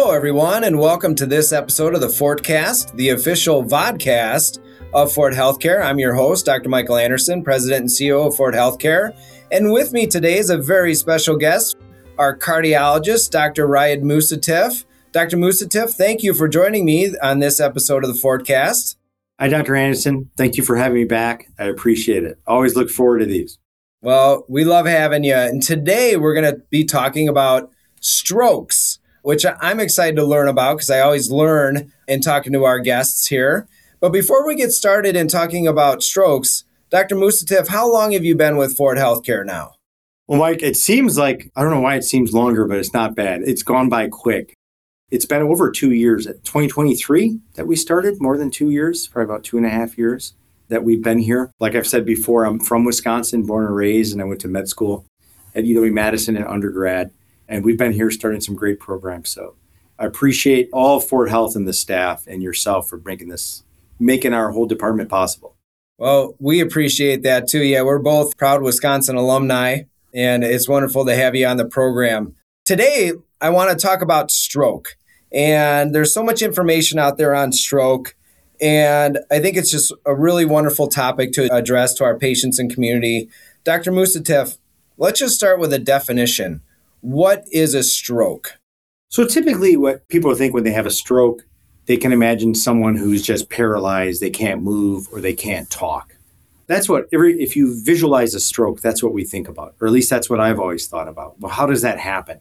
Hello, everyone, and welcome to this episode of the Fortcast, the official vodcast of Fort Healthcare. I'm your host, Dr. Michael Anderson, President and CEO of Fort Healthcare. And with me today is a very special guest, our cardiologist, Dr. Raed Musatif. Dr. Musatif, thank you for joining me on this episode of the Fortcast. Hi, Dr. Anderson. Thank you for having me back. I appreciate it. Always look forward to these. Well, we love having you. And today we're going to be talking about strokes, which I'm excited to learn about because I always learn in talking to our guests here. But before we get started in talking about strokes, Dr. Musatif, how long have you been with Fort Healthcare now? Well, Mike, it seems like, I don't know why it seems longer, but it's not bad. It's gone by quick. It's been over 2 years, 2023 that we started, more than 2 years, probably about 2.5 years that we've been here. Like I've said before, I'm from Wisconsin, born and raised, and I went to med school at UW-Madison in undergrad. And we've been here starting some great programs. So I appreciate all of Fort Health and the staff and yourself for making our whole department possible. Well, we appreciate that too. Yeah, we're both proud Wisconsin alumni, and it's wonderful to have you on the program. Today, I want to talk about stroke. And there's so much information out there on stroke. And I think it's just a really wonderful topic to address to our patients and community. Dr. Musatif, let's just start with a definition. What is a stroke? So typically what people think when they have a stroke, they can imagine someone who's just paralyzed, they can't move, or they can't talk. That's what, if you visualize a stroke, that's what we think about, or at least that's what I've always thought about. Well, how does that happen?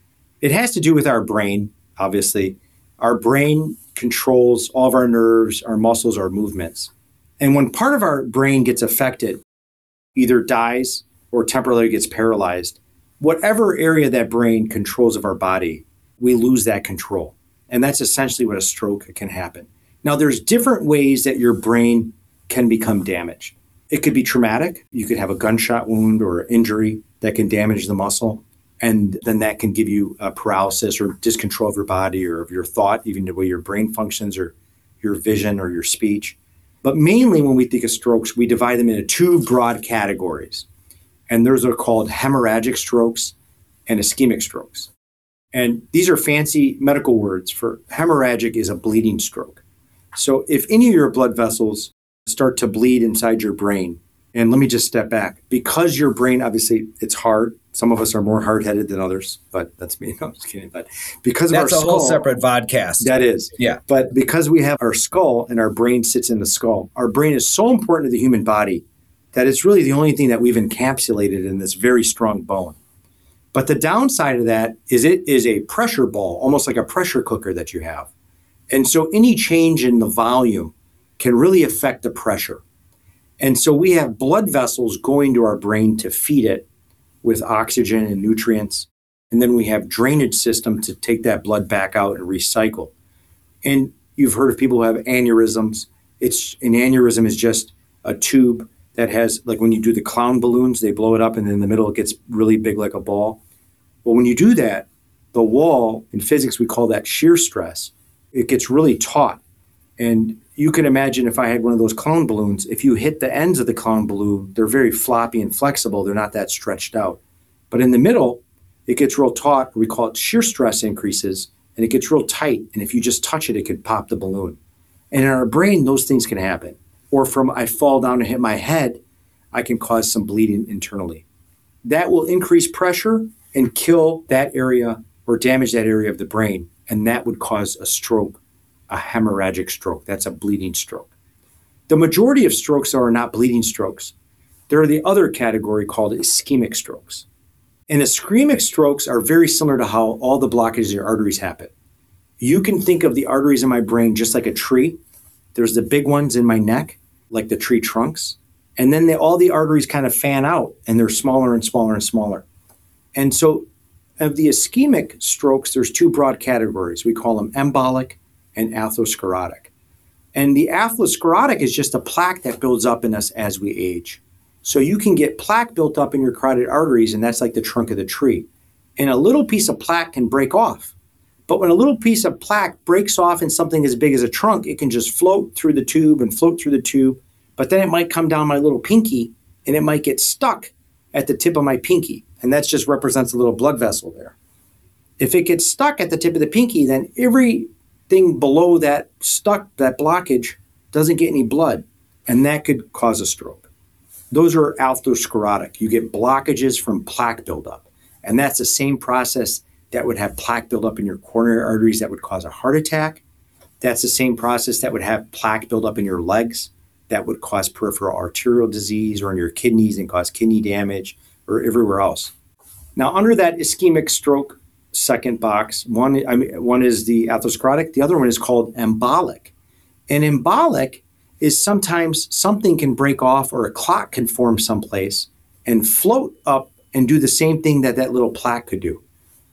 It has to do with our brain, obviously. Our brain controls all of our nerves, our muscles, our movements. And when part of our brain gets affected, either dies or temporarily gets paralyzed, whatever area that brain controls of our body, we lose that control. And that's essentially what a stroke can happen. Now, there's different ways that your brain can become damaged. It could be traumatic. You could have a gunshot wound or injury that can damage the muscle. And then that can give you a paralysis or discontrol of your body or of your thought, even the way your brain functions or your vision or your speech. But mainly when we think of strokes, we divide them into two broad categories. And those are called hemorrhagic strokes and ischemic strokes. And these are fancy medical words for hemorrhagic is a bleeding stroke. So if any of your blood vessels start to bleed inside your brain, and let me just step back, because your brain, obviously, it's hard. Some of us are more hard-headed than others, but that's me. No, I'm just kidding. But because of our skull. That's a whole separate vodcast. That is. Yeah. But because we have our skull and our brain sits in the skull, our brain is so important to the human body that it's really the only thing that we've encapsulated in this very strong bone. But the downside of that is it is a pressure ball, almost like a pressure cooker that you have. And so any change in the volume can really affect the pressure. And so we have blood vessels going to our brain to feed it with oxygen and nutrients. And then we have drainage system to take that blood back out and recycle. And you've heard of people who have aneurysms. An aneurysm is just a tube that has, like when you do the clown balloons, they blow it up and in the middle it gets really big like a ball. Well, when you do that, the wall, in physics we call that shear stress, it gets really taut. And you can imagine if I had one of those clown balloons, if you hit the ends of the clown balloon, they're very floppy and flexible. They're not that stretched out. But in the middle, it gets real taut. We call it shear stress increases, and it gets real tight. And if you just touch it, it could pop the balloon. And in our brain, those things can happen. Or from I fall down and hit my head, I can cause some bleeding internally. That will increase pressure and kill that area or damage that area of the brain. And that would cause a stroke, a hemorrhagic stroke. That's a bleeding stroke. The majority of strokes are not bleeding strokes. There are the other category called ischemic strokes. And ischemic strokes are very similar to how all the blockages in your arteries happen. You can think of the arteries in my brain just like a tree. There's the big ones in my neck, like the tree trunks. And then all the arteries kind of fan out and they're smaller and smaller and smaller. And so of the ischemic strokes, there's two broad categories. We call them embolic and atherosclerotic. And the atherosclerotic is just a plaque that builds up in us as we age. So you can get plaque built up in your carotid arteries, and that's like the trunk of the tree. And a little piece of plaque can break off. But when a little piece of plaque breaks off in something as big as a trunk, it can just float through the tube and float through the tube. But then it might come down my little pinky, and it might get stuck at the tip of my pinky. And that just represents a little blood vessel there. If it gets stuck at the tip of the pinky, then everything below that blockage, doesn't get any blood, and that could cause a stroke. Those are atherosclerotic. You get blockages from plaque buildup, and that's the same process that would have plaque buildup in your coronary arteries that would cause a heart attack. That's the same process that would have plaque buildup in your legs that would cause peripheral arterial disease, or in your kidneys and cause kidney damage, or everywhere else. Now, under that ischemic stroke second box, one is the atherosclerotic, the other one is called embolic. And embolic is sometimes something can break off, or a clot can form someplace and float up and do the same thing that little plaque could do.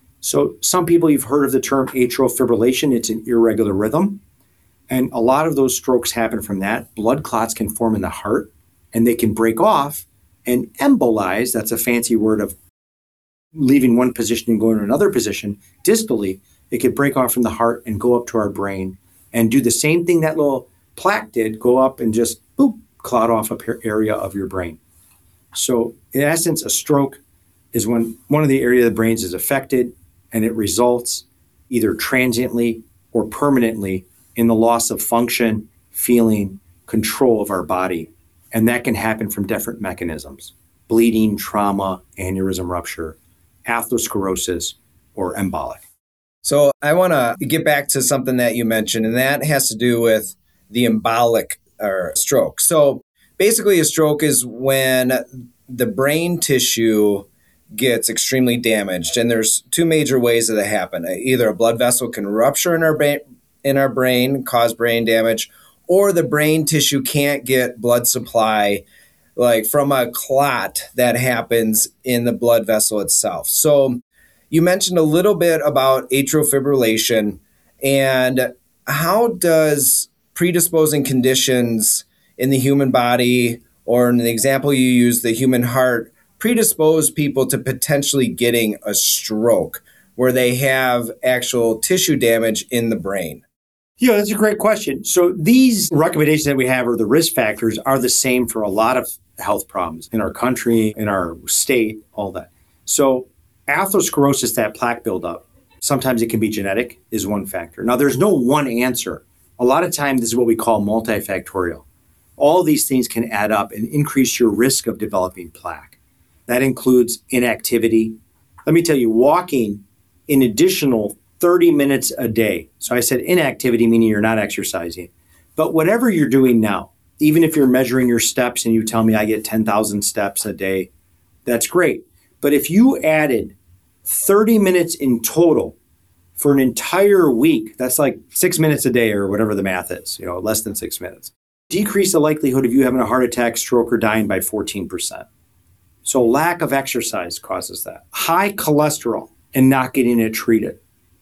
So some people, you've heard of the term atrial fibrillation. It's an irregular rhythm. And a lot of those strokes happen from that. Blood clots can form in the heart, and they can break off and embolize. That's a fancy word of leaving one position and going to another position. Distally, it could break off from the heart and go up to our brain and do the same thing that little plaque did, go up and just boop, clot off an area of your brain. So in essence, a stroke is when one of the areas of the brain is affected, and it results either transiently or permanently in the loss of function, feeling, control of our body. And that can happen from different mechanisms: bleeding, trauma, aneurysm rupture, atherosclerosis, or embolic. So I want to get back to something that you mentioned, and that has to do with the embolic or stroke. So basically, a stroke is when the brain tissue gets extremely damaged, and there's two major ways that it happen. Either a blood vessel can rupture in our brain, cause brain damage, or the brain tissue can't get blood supply, like from a clot that happens in the blood vessel itself. So you mentioned a little bit about atrial fibrillation, and how does predisposing conditions in the human body, or in the example you use, the human heart, predispose people to potentially getting a stroke where they have actual tissue damage in the brain? Yeah, that's a great question. So these recommendations that we have, or the risk factors, are the same for a lot of health problems in our country, in our state, all that. So atherosclerosis, that plaque buildup, sometimes it can be genetic, is one factor. Now, there's no one answer. A lot of times, this is what we call multifactorial. All these things can add up and increase your risk of developing plaque. That includes inactivity. Let me tell you, walking an additional 30 minutes a day. So I said inactivity, meaning you're not exercising. But whatever you're doing now, even if you're measuring your steps and you tell me I get 10,000 steps a day, that's great. But if you added 30 minutes in total for an entire week, that's like 6 minutes a day, or whatever the math is, less than 6 minutes. Decrease the likelihood of you having a heart attack, stroke, or dying by 14%. So lack of exercise causes that. High cholesterol and not getting it treated.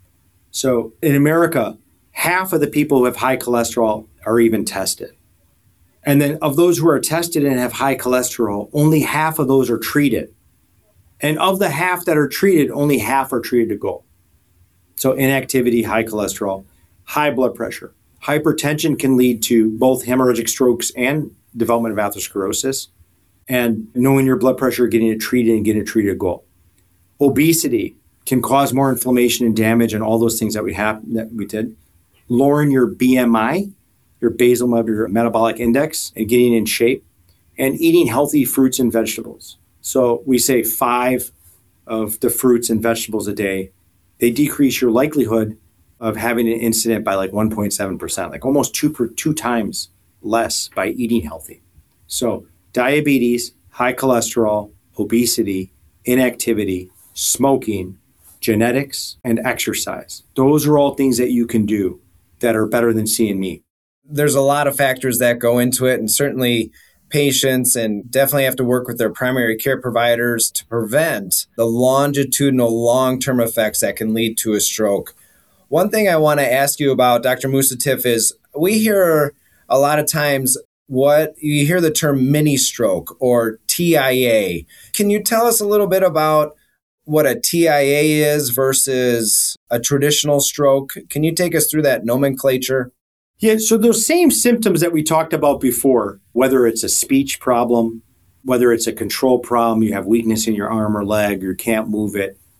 So in America, half of the people who have high cholesterol are even tested. And then of those who are tested and have high cholesterol, only half of those are treated. And of the half that are treated, only half are treated to goal. So inactivity, high cholesterol, high blood pressure. Hypertension can lead to both hemorrhagic strokes and development of atherosclerosis. And knowing your blood pressure, getting it treated, and getting it treated to goal. Obesity can cause more inflammation and damage, and all those things that we did. Lowering your BMI, your basal metabolic index, and getting in shape, and eating healthy fruits and vegetables. So we say 5 of the fruits and vegetables a day. They decrease your likelihood of having an incident by like 1.7%, like almost two times less by eating healthy. So diabetes, high cholesterol, obesity, inactivity, smoking, genetics, and exercise. Those are all things that you can do that are better than seeing me. There's a lot of factors that go into it, and certainly patients and definitely have to work with their primary care providers to prevent the longitudinal long-term effects that can lead to a stroke. One thing I want to ask you about, Dr. Musatif, is we hear a lot of times you hear the term mini stroke or TIA. Can you tell us a little bit about what a TIA is versus a traditional stroke? Can you take us through that nomenclature? Yeah, so those same symptoms that we talked about before, whether it's a speech problem, whether it's a control problem, you have weakness in your arm or leg, you can't move it,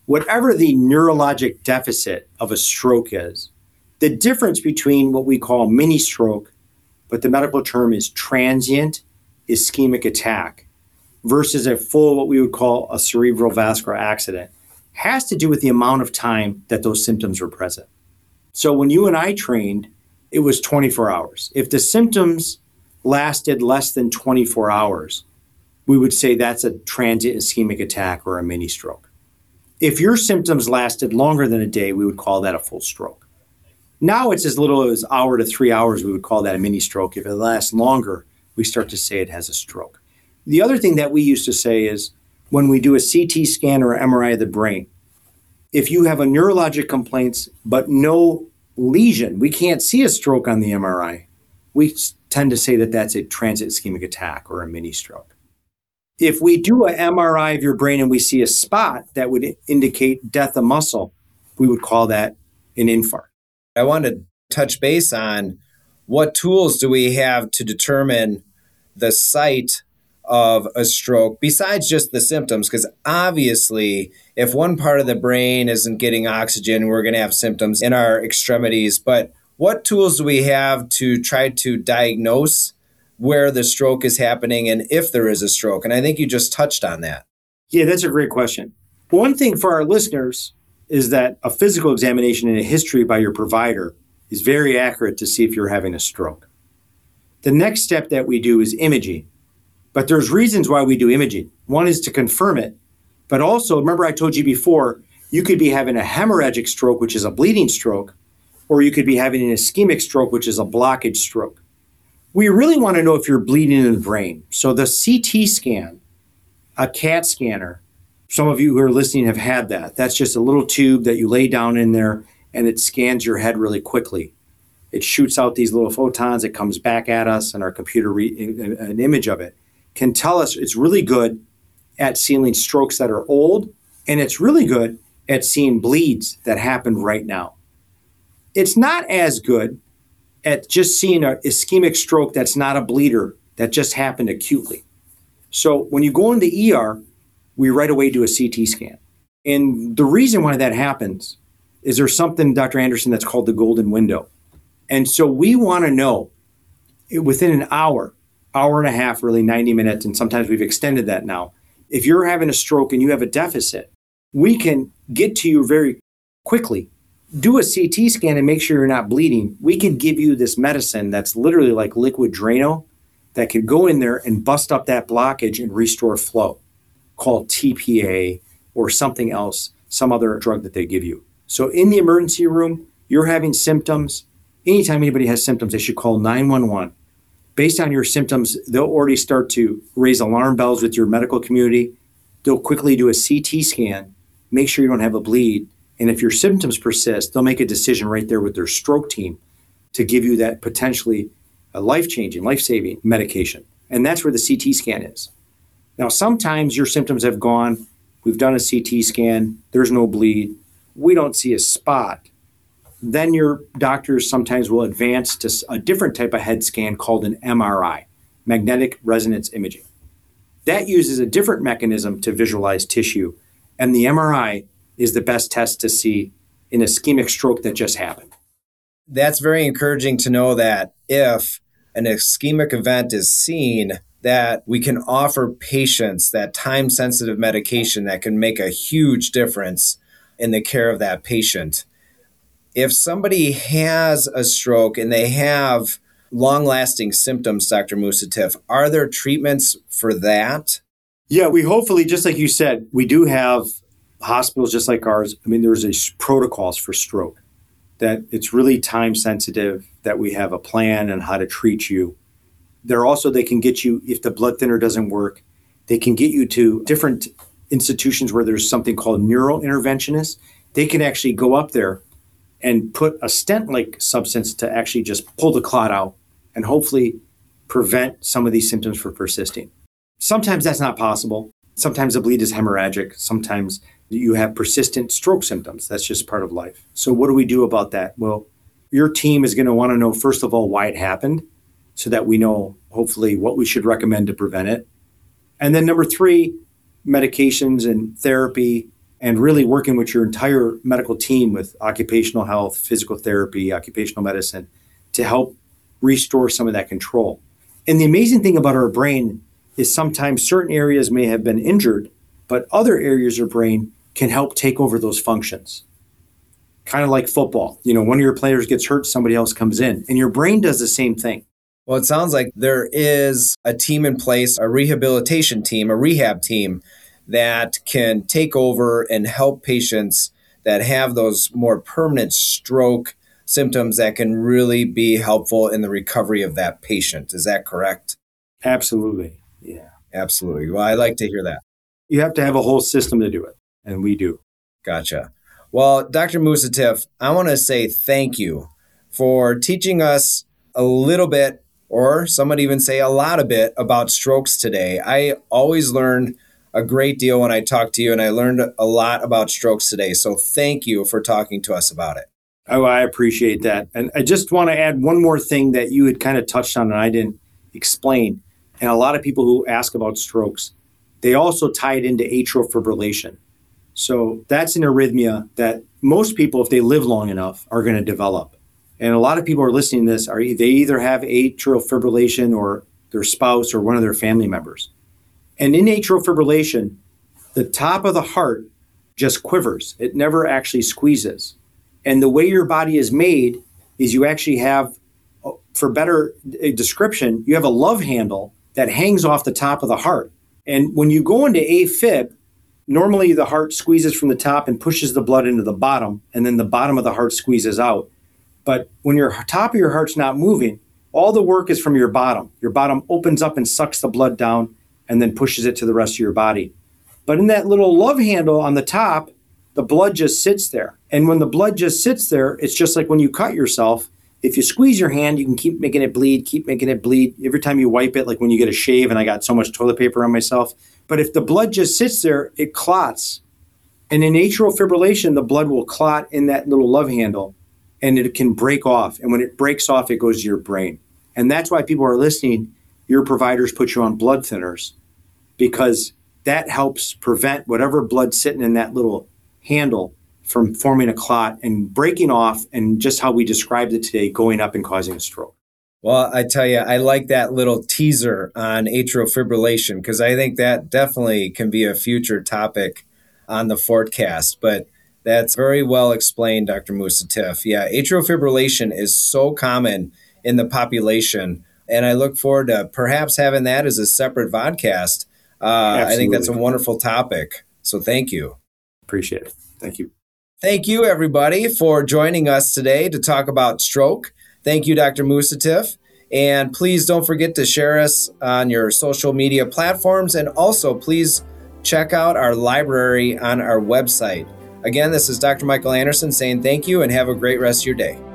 whatever the neurologic deficit of a stroke is, the difference between what we call mini stroke, but the medical term is transient ischemic attack, versus a full, what we would call a cerebral vascular accident, has to do with the amount of time that those symptoms were present. So when you and I trained, it was 24 hours. If the symptoms lasted less than 24 hours, we would say that's a transient ischemic attack or a mini stroke. If your symptoms lasted longer than a day, we would call that a full stroke. Now it's as little as hour to 3 hours, we would call that a mini stroke. If it lasts longer, we start to say it has a stroke. The other thing that we used to say is when we do a CT scan or MRI of the brain, if you have a neurologic complaints but no lesion, we can't see a stroke on the MRI, we tend to say that that's a transient ischemic attack or a mini stroke. If we do an MRI of your brain and we see a spot that would indicate death of muscle, we would call that an infarct. I want to touch base on what tools do we have to determine the site of a stroke besides just the symptoms? Because obviously, if one part of the brain isn't getting oxygen, we're going to have symptoms in our extremities. But what tools do we have to try to diagnose where the stroke is happening and if there is a stroke? And I think you just touched on that. Yeah, that's a great question. One thing for our listeners is that a physical examination and a history by your provider is very accurate to see if you're having a stroke. The next step that we do is imaging. But there's reasons why we do imaging. One is to confirm it, but also, remember I told you before, you could be having a hemorrhagic stroke, which is a bleeding stroke, or you could be having an ischemic stroke, which is a blockage stroke. We really want to know if you're bleeding in the brain. So the CT scan, a CAT scanner, some of you who are listening have had that. That's just a little tube that you lay down in there and it scans your head really quickly. It shoots out these little photons, it comes back at us, and our computer an image of it can tell us it's really good at seeing strokes that are old, and it's really good at seeing bleeds that happen right now. It's not as good at just seeing an ischemic stroke that's not a bleeder, that just happened acutely. So when you go in the ER, we right away do a CT scan. And the reason why that happens is there's something, Dr. Anderson, that's called the golden window. And so we want to know within an hour and a half, really 90 minutes, and sometimes we've extended that now. If you're having a stroke and you have a deficit, we can get to you very quickly. Do a CT scan and make sure you're not bleeding. We can give you this medicine that's literally like liquid Drano that can go in there and bust up that blockage and restore flow, called TPA or something else, some other drug that they give you. So in the emergency room, you're having symptoms. Anytime anybody has symptoms, they should call 911. Based on your symptoms, they'll already start to raise alarm bells with your medical community. They'll quickly do a CT scan, make sure you don't have a bleed. And if your symptoms persist, they'll make a decision right there with their stroke team to give you that potentially a life-changing, life-saving medication. And that's where the CT scan is. Now, sometimes your symptoms have gone, we've done a CT scan, there's no bleed, we don't see a spot. Then your doctors sometimes will advance to a different type of head scan called an MRI, magnetic resonance imaging. That uses a different mechanism to visualize tissue, and the MRI is the best test to see an ischemic stroke that just happened. That's very encouraging to know that if an ischemic event is seen, that we can offer patients that time-sensitive medication that can make a huge difference in the care of that patient. If somebody has a stroke and they have long-lasting symptoms, Dr. Musatif, are there treatments for that? Yeah, we hopefully, just like you said, we do have hospitals just like ours. I mean, there's protocols for stroke, that it's really time-sensitive, that we have a plan on how to treat you. They can get you, if the blood thinner doesn't work, they can get you to different institutions where there's something called neurointerventionists. They can actually go up there and put a stent-like substance to actually just pull the clot out and hopefully prevent some of these symptoms from persisting. Sometimes that's not possible. Sometimes the bleed is hemorrhagic. Sometimes you have persistent stroke symptoms. That's just part of life. So what do we do about that? Well, your team is going to want to know, first of all, why it happened so that we know, hopefully, what we should recommend to prevent it. And then number 3, medications and therapy and really working with your entire medical team with occupational health, physical therapy, occupational medicine to help restore some of that control. And the amazing thing about our brain is sometimes certain areas may have been injured, but other areas of brain can help take over those functions. Kind of like football. One of your players gets hurt, somebody else comes in, and your brain does the same thing. Well, it sounds like there is a team in place, a rehabilitation team, a rehab team that can take over and help patients that have those more permanent stroke symptoms that can really be helpful in the recovery of that patient. Is that correct? Absolutely. Yeah. Absolutely. Well, I like to hear that. You have to have a whole system to do it, and we do. Gotcha. Well, Dr. Musatif, I want to say thank you for teaching us a little bit, or some would even say a lot of bit, about strokes today. I always learn a great deal when I talk to you, and I learned a lot about strokes today. So thank you for talking to us about it. Oh, I appreciate that. And I just want to add one more thing that you had kind of touched on and I didn't explain. And a lot of people who ask about strokes, they also tie it into atrial fibrillation. So that's an arrhythmia that most people, if they live long enough, are going to develop. And a lot of people are listening to this, they either have atrial fibrillation or their spouse or one of their family members. And in atrial fibrillation, the top of the heart just quivers. It never actually squeezes. And the way your body is made is you actually have, for better description, you have a love handle that hangs off the top of the heart. And when you go into AFib, normally the heart squeezes from the top and pushes the blood into the bottom, and then the bottom of the heart squeezes out. But when your top of your heart's not moving, all the work is from your bottom. Your bottom opens up and sucks the blood down and then pushes it to the rest of your body. But in that little love handle on the top, the blood just sits there. And when the blood just sits there, it's just like when you cut yourself. If you squeeze your hand, you can keep making it bleed, keep making it bleed. Every time you wipe it, like when you get a shave and I got so much toilet paper on myself. But if the blood just sits there, it clots. And in atrial fibrillation, the blood will clot in that little love handle and it can break off. And when it breaks off, it goes to your brain. And that's why people are listening. Your providers put you on blood thinners because that helps prevent whatever blood sitting in that little handle from forming a clot and breaking off, and just how we described it today, going up and causing a stroke. Well, I tell you, I like that little teaser on atrial fibrillation because I think that definitely can be a future topic on the Fortcast. But that's very well explained, Dr. Musatif. Yeah, atrial fibrillation is so common in the population, and I look forward to perhaps having that as a separate vodcast. I think that's a wonderful topic. So thank you. Appreciate it. Thank you. Thank you, everybody, for joining us today to talk about stroke. Thank you, Dr. Musatif. And please don't forget to share us on your social media platforms. And also, please check out our library on our website. Again, this is Dr. Michael Anderson saying thank you and have a great rest of your day.